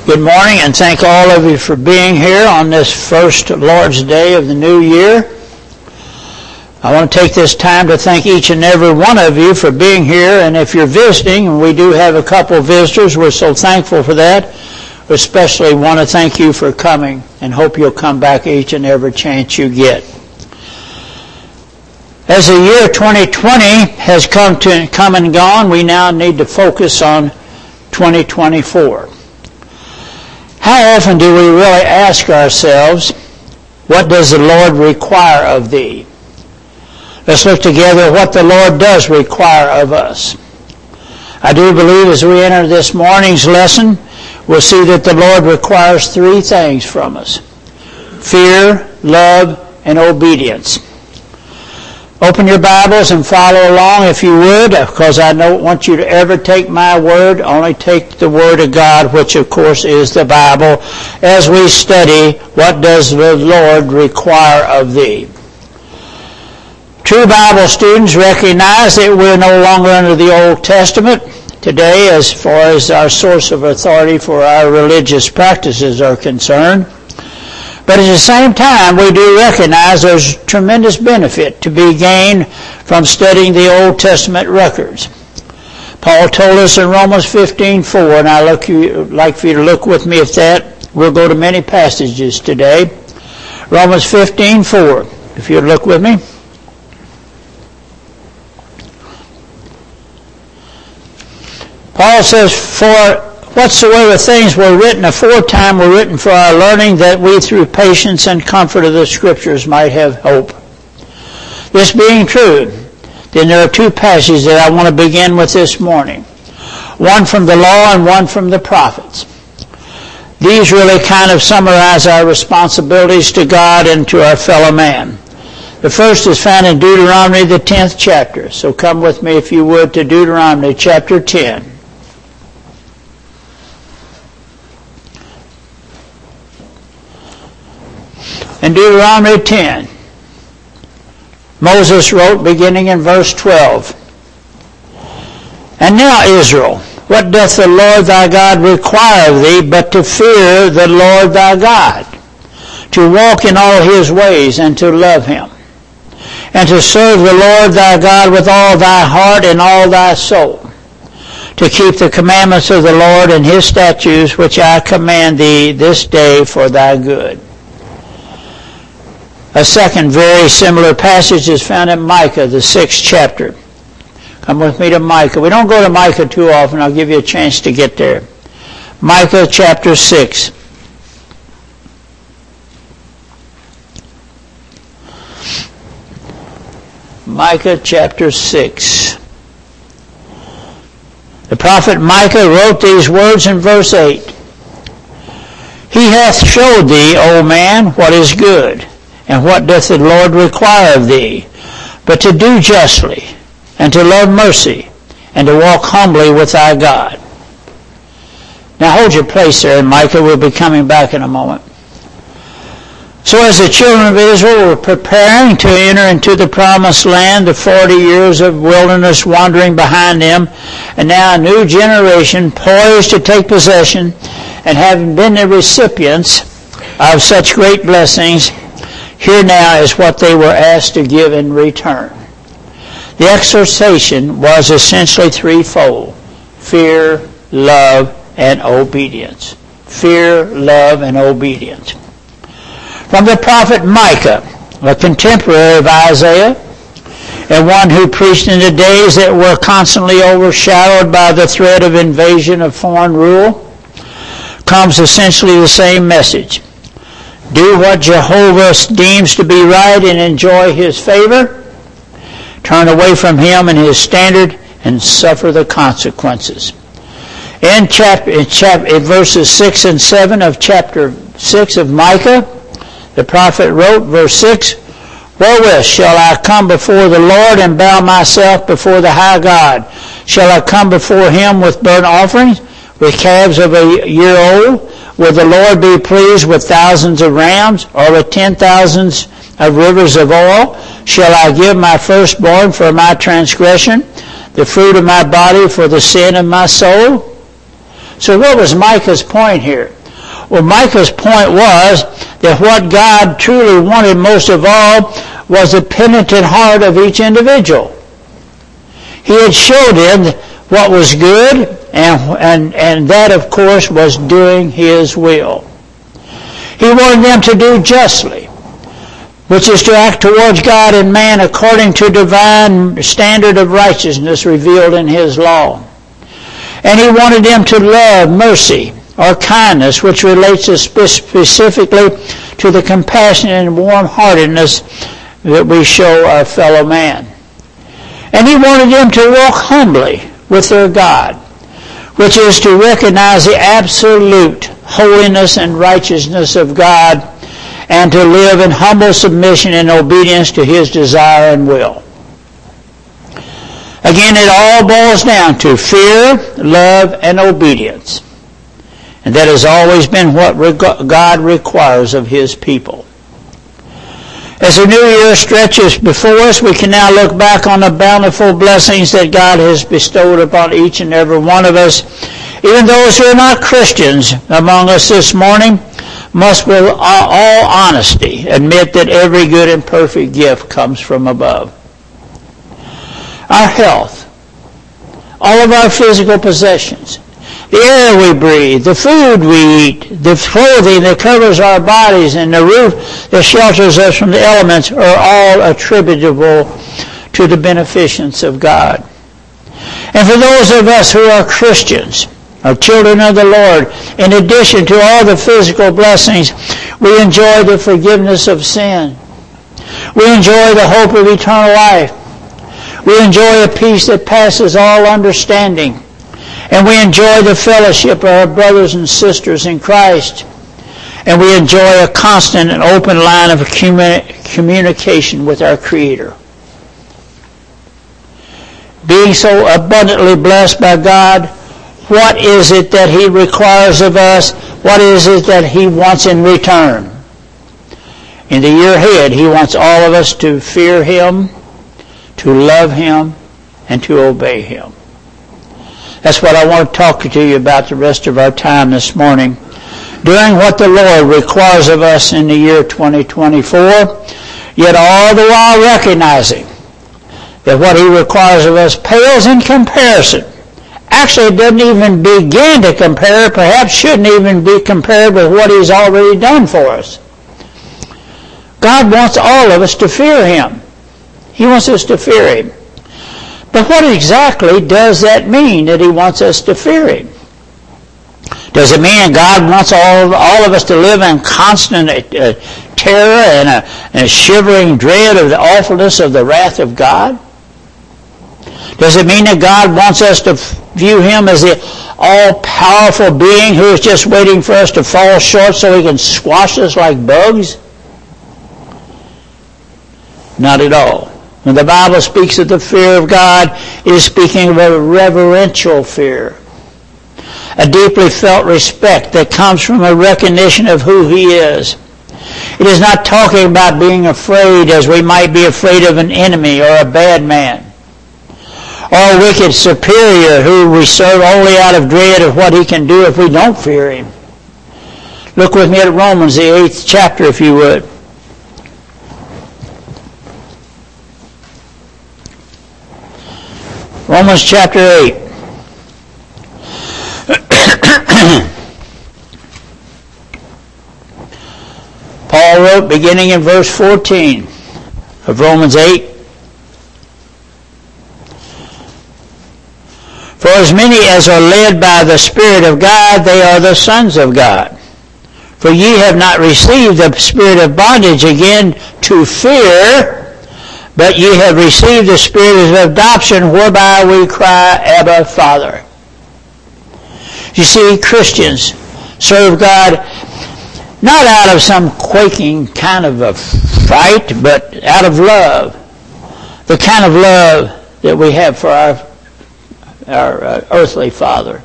Good morning, and thank all of you for being here on this first Lord's Day of the new year. I want to take this time to thank each and every one of you for being here, and if you're visiting, and we do have a couple of visitors, we're so thankful for that. We especially want to thank you for coming, and hope you'll come back each and every chance you get. As the year 2020 has come and gone, we now need to focus on 2024. How often do we really ask ourselves, what does the Lord require of thee? Let's look together at what the Lord does require of us. I do believe as we enter this morning's lesson, we'll see that the Lord requires three things from us: fear, love, and obedience. Open your Bibles and follow along if you would, because I don't want you to ever take my word. Only take the Word of God, which of course is the Bible, as we study what does the Lord require of thee. True Bible students recognize that we're no longer under the Old Testament today as far as our source of authority for our religious practices are concerned. But at the same time, we do recognize there's tremendous benefit to be gained from studying the Old Testament records. Paul told us in Romans 15:4, and I'd like for you to look with me at that. We'll go to many passages today. Romans 15:4, if you'd look with me. Paul says, "For whatsoever things were written aforetime were written for our learning, that we through patience and comfort of the Scriptures might have hope." This being true, then there are two passages that I want to begin with this morning. One from the law and one from the prophets. These really kind of summarize our responsibilities to God and to our fellow man. The first is found in Deuteronomy, the 10th chapter. So come with me, if you would, to Deuteronomy chapter 10. In Deuteronomy 10, Moses wrote, beginning in verse 12, "And now, Israel, what doth the Lord thy God require of thee, but to fear the Lord thy God, to walk in all his ways, and to love him, and to serve the Lord thy God with all thy heart and all thy soul, to keep the commandments of the Lord and his statutes, which I command thee this day for thy good." A second very similar passage is found in Micah, the 6th chapter. Come with me to Micah. We don't go to Micah too often. I'll give you a chance to get there. Micah chapter 6. Micah chapter 6. The prophet Micah wrote these words in verse 8. "He hath showed thee, O man, what is good. And what doth the Lord require of thee? But to do justly, and to love mercy, and to walk humbly with thy God." Now hold your place there in Micah. We'll be coming back in a moment. So as the children of Israel were preparing to enter into the promised land, the 40 years of wilderness wandering behind them, and now a new generation poised to take possession, and having been the recipients of such great blessings, here now is what they were asked to give in return. The exhortation was essentially threefold: fear, love, and obedience. Fear, love, and obedience. From the prophet Micah, a contemporary of Isaiah, and one who preached in the days that were constantly overshadowed by the threat of invasion of foreign rule, comes essentially the same message. Do what Jehovah deems to be right and enjoy his favor. Turn away from him and his standard and suffer the consequences. In verses 6 and 7 of chapter 6 of Micah, the prophet wrote, verse 6, "Wherewith shall I come before the Lord and bow myself before the high God? Shall I come before him with burnt offerings, with calves of a year old? Will the Lord be pleased with thousands of rams, or with 10,000s of rivers of oil? Shall I give my firstborn for my transgression, the fruit of my body for the sin of my soul? So what was Micah's point here? Well, Micah's point was that what God truly wanted most of all was the penitent heart of each individual. He had showed them what was good, and that, of course, was doing His will. He wanted them to do justly, which is to act towards God and man according to divine standard of righteousness revealed in His law. And He wanted them to love mercy or kindness, which relates specifically to the compassion and warm-heartedness that we show our fellow man. And He wanted them to walk humbly with their God, which is to recognize the absolute holiness and righteousness of God and to live in humble submission and obedience to His desire and will. Again, it all boils down to fear, love, and obedience. And that has always been what God requires of His people. As the new year stretches before us, we can now look back on the bountiful blessings that God has bestowed upon each and every one of us. Even those who are not Christians among us this morning must with all honesty admit that every good and perfect gift comes from above. Our health, all of our physical possessions, the air we breathe, the food we eat, the clothing that covers our bodies, and the roof that shelters us from the elements are all attributable to the beneficence of God. And for those of us who are Christians, are children of the Lord, in addition to all the physical blessings, we enjoy the forgiveness of sin. We enjoy the hope of eternal life. We enjoy a peace that passes all understanding. And we enjoy the fellowship of our brothers and sisters in Christ. And we enjoy a constant and open line of communication with our Creator. Being so abundantly blessed by God, what is it that He requires of us? What is it that He wants in return? In the year ahead, He wants all of us to fear Him, to love Him, and to obey Him. That's what I want to talk to you about the rest of our time this morning. Doing what the Lord requires of us in the year 2024, yet all the while recognizing that what He requires of us pales in comparison. Actually, it doesn't even begin to compare, perhaps shouldn't even be compared with what He's already done for us. God wants all of us to fear Him. He wants us to fear Him. But what exactly does that mean, that He wants us to fear Him? Does it mean God wants all of us to live in constant terror and a shivering dread of the awfulness of the wrath of God? Does it mean that God wants us to view Him as the all-powerful being who is just waiting for us to fall short so He can squash us like bugs? Not at all. When the Bible speaks of the fear of God, it is speaking of a reverential fear, a deeply felt respect that comes from a recognition of who He is. It is not talking about being afraid as we might be afraid of an enemy or a bad man, or a wicked superior who we serve only out of dread of what he can do if we don't fear Him. Look with me at Romans, the 8th chapter, if you would. Romans chapter 8. Paul wrote, beginning in verse 14 of Romans 8, "For as many as are led by the Spirit of God, they are the sons of God. For ye have not received the spirit of bondage again to fear, but ye have received the Spirit of adoption, whereby we cry, Abba, Father." You see, Christians serve God not out of some quaking kind of a fright, but out of love. The kind of love that we have for our earthly Father.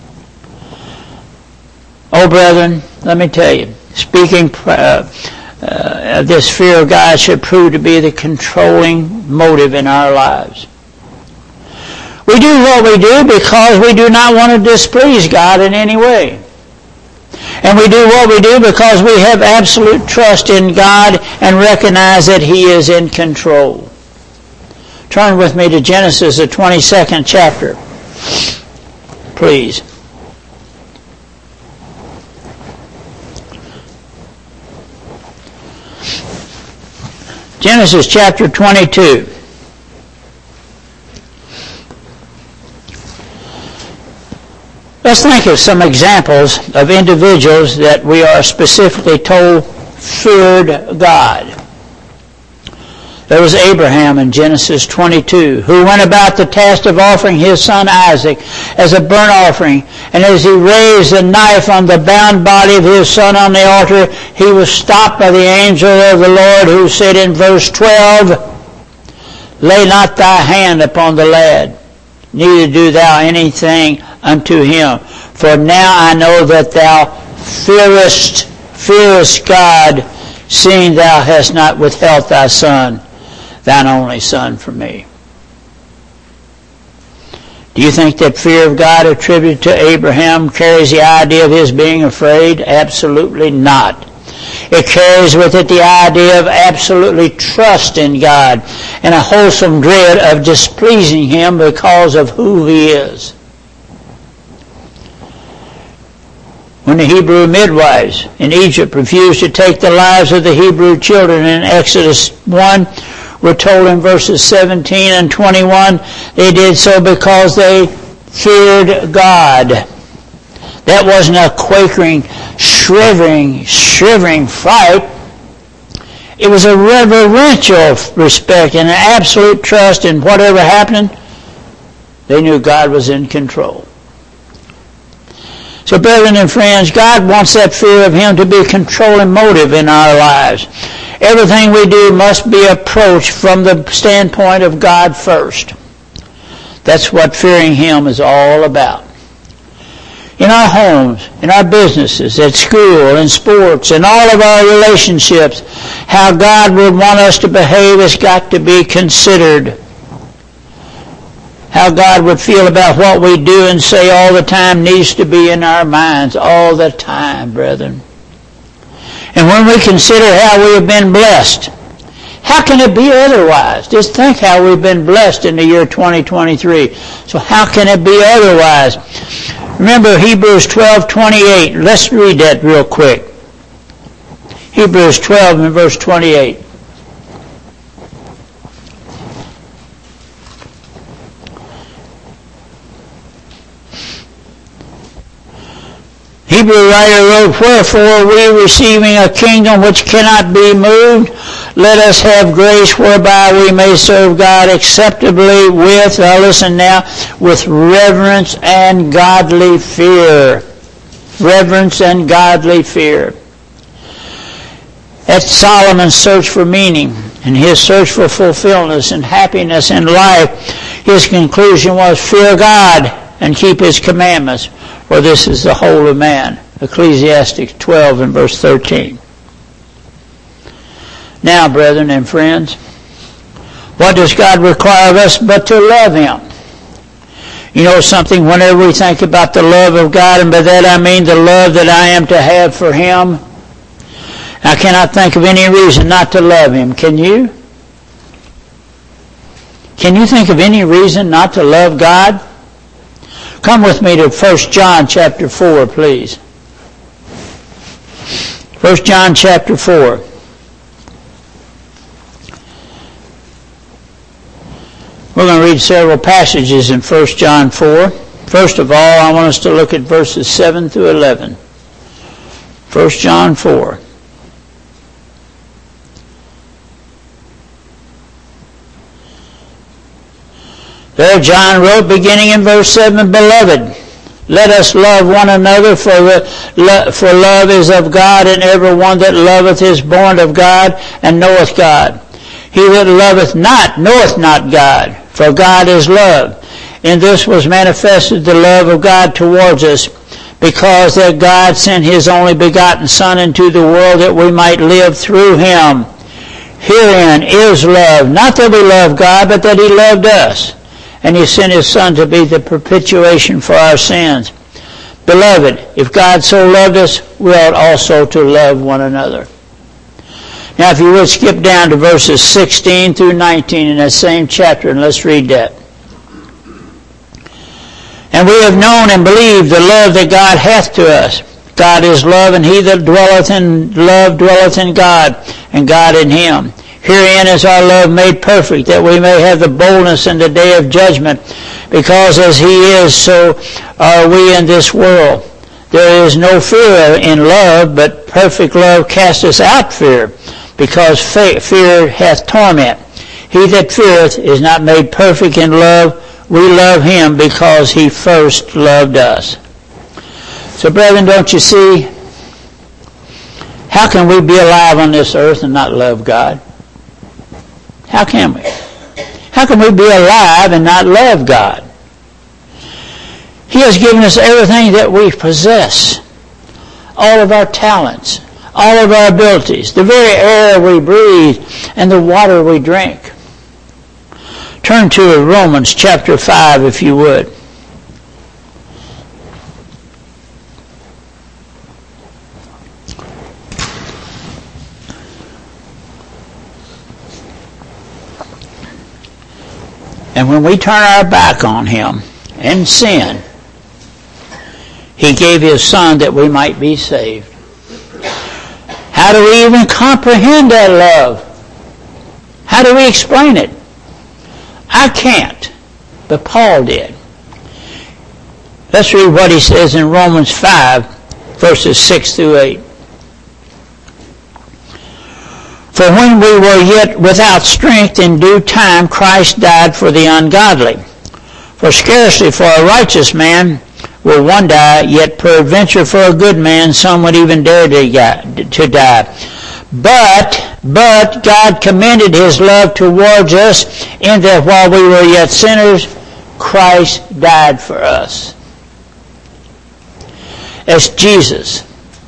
Oh, brethren, let me tell you, speaking this fear of God should prove to be the controlling motive in our lives. We do what we do because we do not want to displease God in any way. And we do what we do because we have absolute trust in God and recognize that He is in control. Turn with me to Genesis, the 22nd chapter, please. Genesis chapter 22. Let's think of some examples of individuals that we are specifically told feared God. There was Abraham in Genesis 22, who went about the task of offering his son Isaac as a burnt offering. And as he raised the knife on the bound body of his son on the altar, he was stopped by the angel of the Lord, who said in verse 12, "Lay not thy hand upon the lad, neither do thou anything unto him. For now I know that thou fearest God, seeing thou hast not withheld thy son, thine only son, from me." Do you think that fear of God attributed to Abraham carries the idea of his being afraid? Absolutely not. It carries with it the idea of absolutely trust in God and a wholesome dread of displeasing Him because of who He is. When the Hebrew midwives in Egypt refused to take the lives of the Hebrew children in Exodus 1, we're told in verses 17 and 21, they did so because they feared God. That wasn't a quakering, shivering fright. It was a reverential respect and an absolute trust in whatever happened. They knew God was in control. So, brethren and friends, God wants that fear of Him to be a controlling motive in our lives. Everything we do must be approached from the standpoint of God first. That's what fearing Him is all about. In our homes, in our businesses, at school, in sports, in all of our relationships, how God would want us to behave has got to be considered. How God would feel about what we do and say all the time needs to be in our minds all the time, brethren. And when we consider how we have been blessed, how can it be otherwise? Just think how we've been blessed in the year 2023. So how can it be otherwise? Remember Hebrews 12:28. Let's read that real quick. Hebrews 12 and verse 28. Hebrew writer wrote, "Wherefore we, receiving a kingdom which cannot be moved, let us have grace whereby we may serve God acceptably with," now listen now, "with reverence and godly fear." Reverence and godly fear. That's Solomon's search for meaning and his search for fulfillment and happiness in life. His conclusion was, fear God and keep His commandments, for this is the whole of man. Ecclesiastes 12 and verse 13. Now, brethren and friends, what does God require of us but to love Him? You know something, whenever we think about the love of God, and by that I mean the love that I am to have for Him, I cannot think of any reason not to love Him. Can you? Can you think of any reason not to love God? Come with me to 1 John chapter 4, please. 1 John chapter 4. We're going to read several passages in 1 John 4. First of all, I want us to look at verses 7 through 11. 1 John 4. There John wrote, beginning in verse 7, "Beloved, let us love one another, for love is of God, and every one that loveth is born of God, and knoweth God. He that loveth not knoweth not God, for God is love. In this was manifested the love of God towards us, because that God sent His only begotten Son into the world that we might live through Him. Herein is love, not that we love God, but that He loved us, and He sent His Son to be the propitiation for our sins. Beloved, if God so loved us, we ought also to love one another. Now, if you would skip down to verses 16 through 19 in that same chapter, and let's read that. And we have known and believed the love that God hath to us. God is love, and he that dwelleth in love dwelleth in God, and God in him. Herein is our love made perfect, that we may have the boldness in the day of judgment, because as he is, so are we in this world. There is no fear in love, but perfect love casteth out fear, because fear hath torment. He that feareth is not made perfect in love. We love him because he first loved us. So, brethren, don't you see? How can we be alive on this earth and not love God? How can we? How can we be alive and not love God? He has given us everything that we possess. All of our talents, all of our abilities, the very air we breathe, and the water we drink. Turn to Romans chapter 5, if you would. And when we turn our back on him and sin, he gave his Son that we might be saved. How do we even comprehend that love? How do we explain it? I can't, but Paul did. Let's read what he says in Romans 5, verses 6 through 8. For when we were yet without strength, in due time Christ died for the ungodly. For scarcely for a righteous man will one die, yet peradventure for a good man some would even dare to die. But God commended his love towards us, in that while we were yet sinners, Christ died for us. As Jesus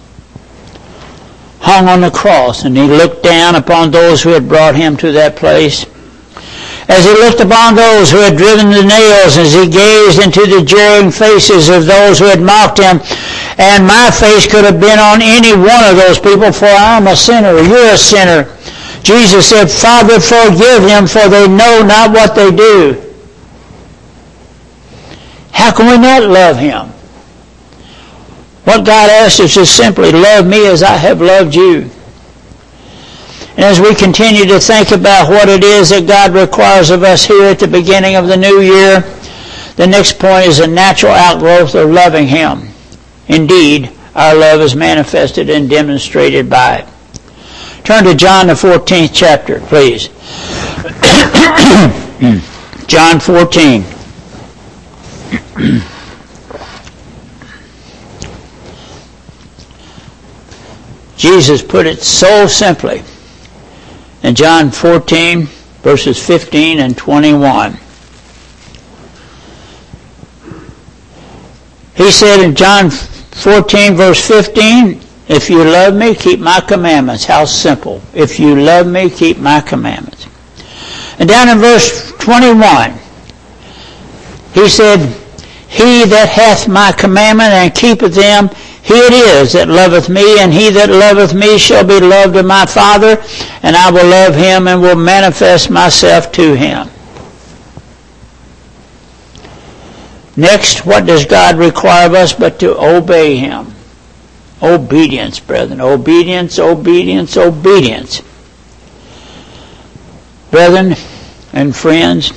hung on the cross and he looked down upon those who had brought him to that place, as he looked upon those who had driven the nails, as he gazed into the jeering faces of those who had mocked him, and my face could have been on any one of those people, for I'm a sinner, you're a sinner. Jesus said, Father, forgive them, for they know not what they do. How can we not love him? What God asks us is simply, love me as I have loved you. And as we continue to think about what it is that God requires of us here at the beginning of the new year, the next point is a natural outgrowth of loving him. Indeed, our love is manifested and demonstrated by it. Turn to John the 14th chapter, please. John 14. Jesus put it so simply in John 14, verses 15 and 21. He said in John 14, verse 15, if you love me, keep my commandments. How simple. If you love me, keep my commandments. And down in verse 21, he said, he that hath my commandment and keepeth them, he it is that loveth me, and he that loveth me shall be loved of my Father, and I will love him and will manifest myself to him. Next, what does God require of us but to obey him? Obedience, brethren. Obedience, obedience, obedience. Brethren and friends,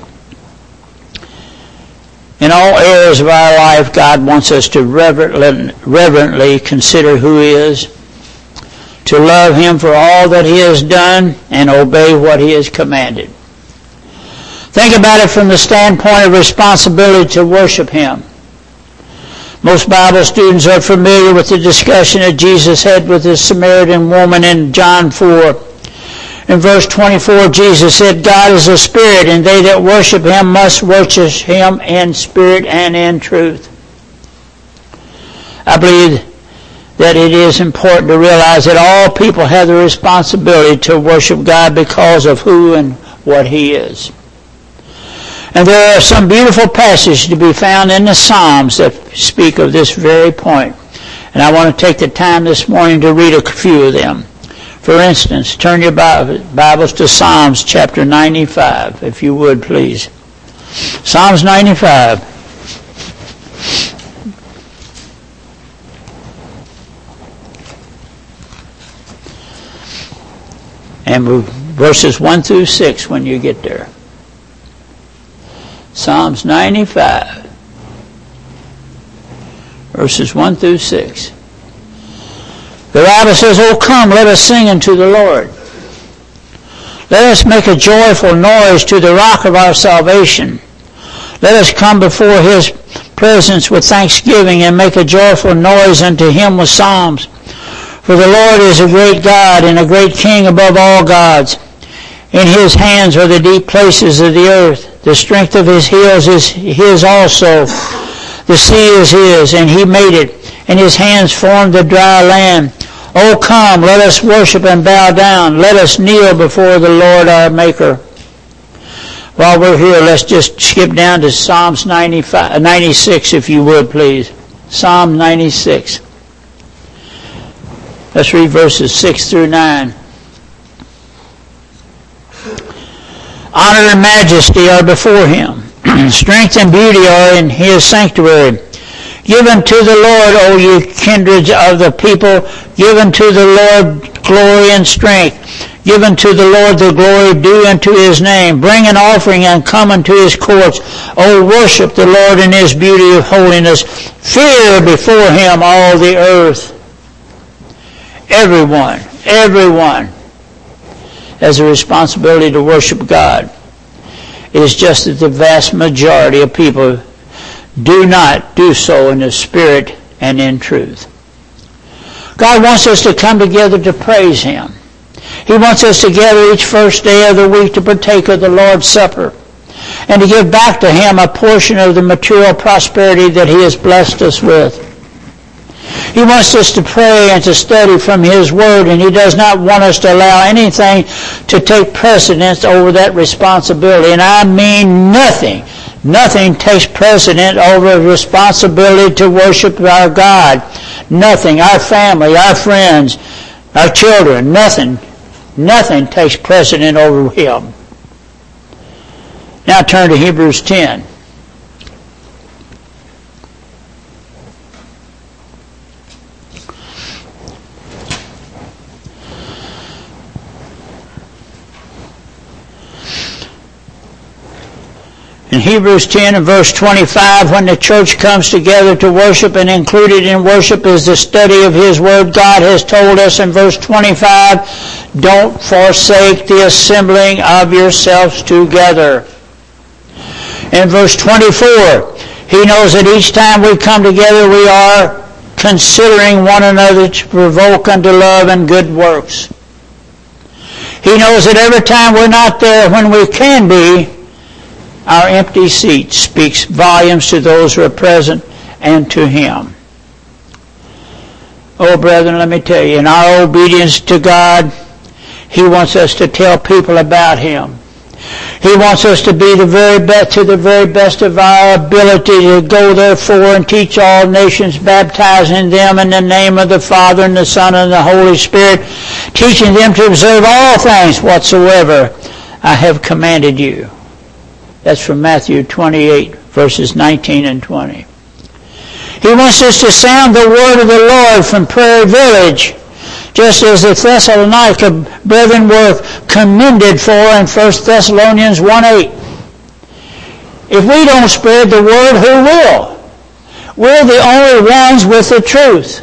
in all areas of our life, God wants us to reverently consider who he is, to love him for all that he has done, and obey what he has commanded. Think about it from the standpoint of responsibility to worship him. Most Bible students are familiar with the discussion that Jesus had with the Samaritan woman in John 4. In verse 24, Jesus said, God is a spirit, and they that worship him must worship him in spirit and in truth. I believe that it is important to realize that all people have the responsibility to worship God because of who and what he is. And there are some beautiful passages to be found in the Psalms that speak of this very point. And I want to take the time this morning to read a few of them. For instance, turn your Bibles to Psalms chapter 95, if you would, please. Psalms 95. And verses 1 through 6 when you get there. Psalms 95. Verses 1 through 6. The Bible says, "O come, let us sing unto the Lord. Let us make a joyful noise to the rock of our salvation. Let us come before his presence with thanksgiving and make a joyful noise unto him with psalms. For the Lord is a great God and a great King above all gods. In his hands are the deep places of the earth. The strength of his heels is his also. The sea is his, and he made it, and his hands formed the dry land. O come, let us worship and bow down. Let us kneel before the Lord our Maker." While we're here, let's just skip down to Psalms 96, if you would, please. Psalm 96. Let's read verses 6 through 9. "Honor and majesty are before him. Strength and beauty are in his sanctuary. Give unto the Lord, O ye kindreds of the people, give unto the Lord glory and strength. Give unto the Lord the glory due unto his name. Bring an offering and come unto his courts. O worship the Lord in his beauty of holiness. Fear before him all the earth." Everyone has a responsibility to worship God. It is just that the vast majority of people do not do so in the Spirit and in truth. God wants us to come together to praise him. He wants us to gather each first day of the week to partake of the Lord's Supper and to give back to him a portion of the material prosperity that he has blessed us with. He wants us to pray and to study from his word, and he does not want us to allow anything to take precedence over that responsibility. And I mean nothing. Nothing takes precedence over the responsibility to worship our God. Nothing. Our family, our friends, our children, nothing takes precedence over him. Now turn to Hebrews 10. In Hebrews 10 and verse 25, when the church comes together to worship, and included in worship is the study of his word, God has told us in verse 25, "Don't forsake the assembling of yourselves together." In verse 24, he knows that each time we come together, we are considering one another to provoke unto love and good works. He knows that every time we're not there when we can be, our empty seat speaks volumes to those who are present and to him. Oh, brethren, let me tell you, in our obedience to God, he wants us to tell people about him. He wants us to be the very best of our ability to go therefore and teach all nations, baptizing them in the name of the Father and the Son and the Holy Spirit, teaching them to observe all things whatsoever I have commanded you. That's from Matthew 28, verses 19 and 20. He wants us to sound the word of the Lord from Prairie Village, just as the Thessalonica brethren were commended for in 1 Thessalonians 1:8. If we don't spread the word, who will? We're the only ones with the truth.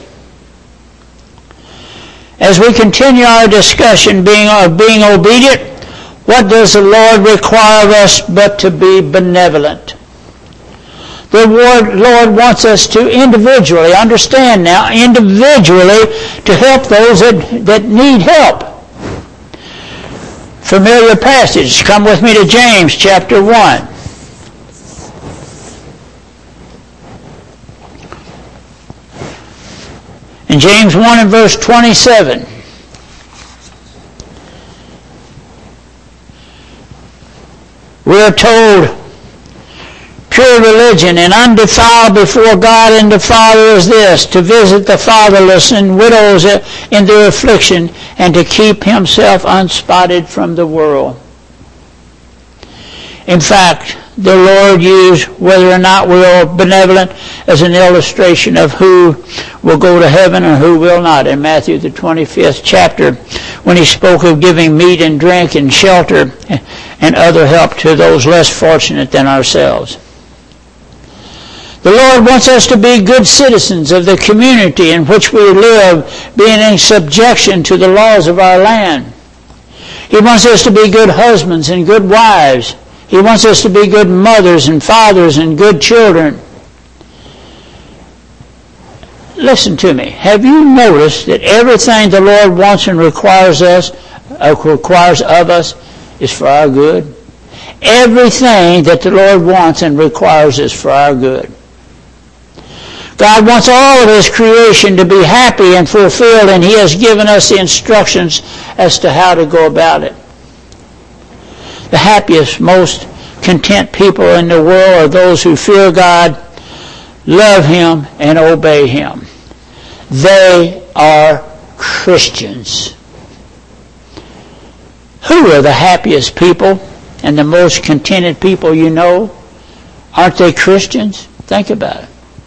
As we continue our discussion of being obedient, what does the Lord require of us but to be benevolent? The Lord wants us to individually, understand now, individually to help those that need help. Familiar passage. Come with me to James chapter 1. In James 1 and verse 27. We are told pure religion and undefiled before God and the Father is this, to visit the fatherless and widows in their affliction, and to keep himself unspotted from the world. In fact, the Lord used whether or not we are benevolent as an illustration of who will go to heaven or who will not. In Matthew the 25th chapter, when he spoke of giving meat and drink and shelter and other help to those less fortunate than ourselves. The Lord wants us to be good citizens of the community in which we live, being in subjection to the laws of our land. He wants us to be good husbands and good wives. He wants us to be good mothers and fathers and good children. Listen to me. Have you noticed that everything the Lord wants and requires of us is for our good? Everything that the Lord wants and requires is for our good. God wants all of His creation to be happy and fulfilled, and He has given us the instructions as to how to go about it. The happiest, most content people in the world are those who fear God, love Him, and obey Him. They are Christians. Who are the happiest people and the most contented people you know? Aren't they Christians? Think about it.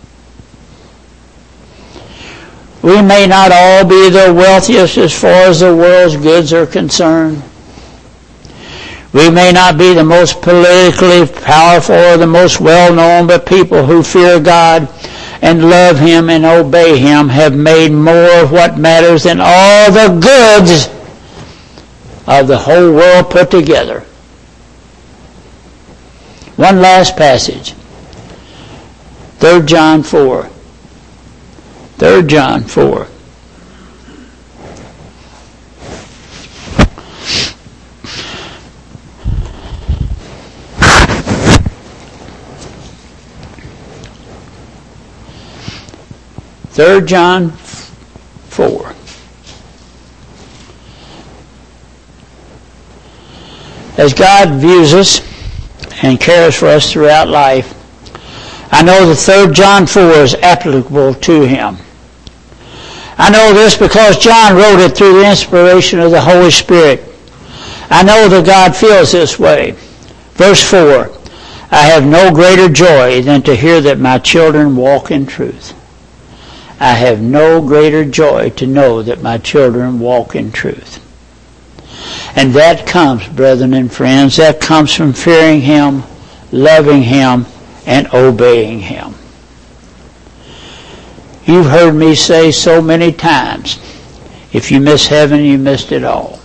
We may not all be the wealthiest as far as the world's goods are concerned. We may not be the most politically powerful or the most well-known, but people who fear God and love Him and obey Him have made more of what matters than all the goods of the whole world put together. One last passage. 3 John 4. 3 John 4. Third John 4. As God views us and cares for us throughout life, I know that 3 John 4 is applicable to Him. I know this because John wrote it through the inspiration of the Holy Spirit. I know that God feels this way. Verse 4, I have no greater joy than to hear that my children walk in truth. I have no greater joy to know that my children walk in truth. And that comes, brethren and friends, that comes from fearing Him, loving Him, and obeying Him. You've heard me say so many times, if you miss heaven, you missed it all.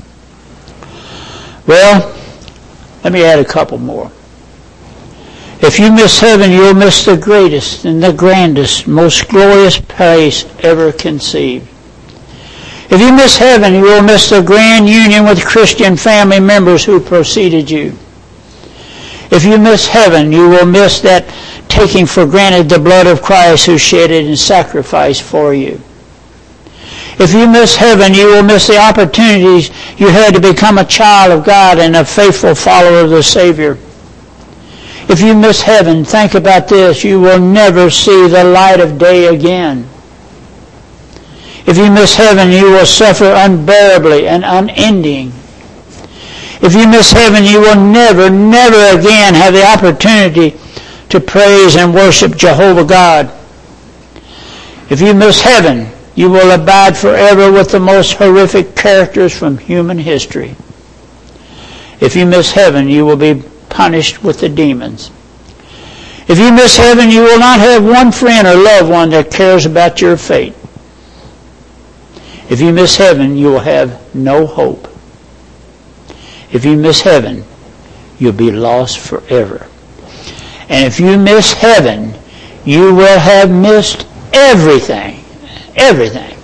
Well, let me add a couple more. If you miss heaven, you'll miss the greatest and the grandest, most glorious place ever conceived. If you miss heaven, you will miss the grand union with Christian family members who preceded you. If you miss heaven, you will miss that taking for granted the blood of Christ who shed it in sacrifice for you. If you miss heaven, you will miss the opportunities you had to become a child of God and a faithful follower of the Savior. If you miss heaven, think about this, you will never see the light of day again. If you miss heaven, you will suffer unbearably and unending. If you miss heaven, you will never, never again have the opportunity to praise and worship Jehovah God. If you miss heaven, you will abide forever with the most horrific characters from human history. If you miss heaven, you will be punished with the demons. If you miss heaven, you will not have one friend or loved one that cares about your fate. If you miss heaven, you will have no hope. If you miss heaven, you'll be lost forever. And if you miss heaven, you will have missed everything. Everything.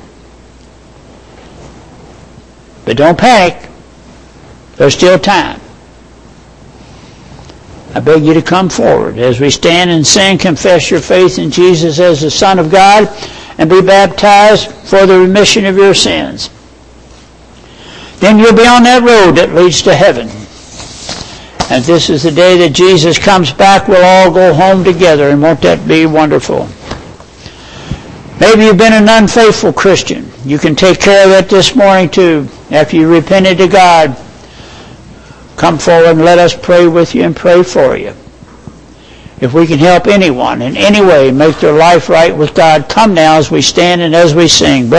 But don't panic. There's still time. I beg you to come forward as we stand and sing, confess your faith in Jesus as the Son of God, and be baptized for the remission of your sins. Then you'll be on that road that leads to heaven. And this is the day that Jesus comes back, we'll all go home together, and won't that be wonderful? Maybe you've been an unfaithful Christian. You can take care of that this morning too. After you repented to God, come forward and let us pray with you and pray for you. If we can help anyone in any way make their life right with God, come now as we stand and as we sing.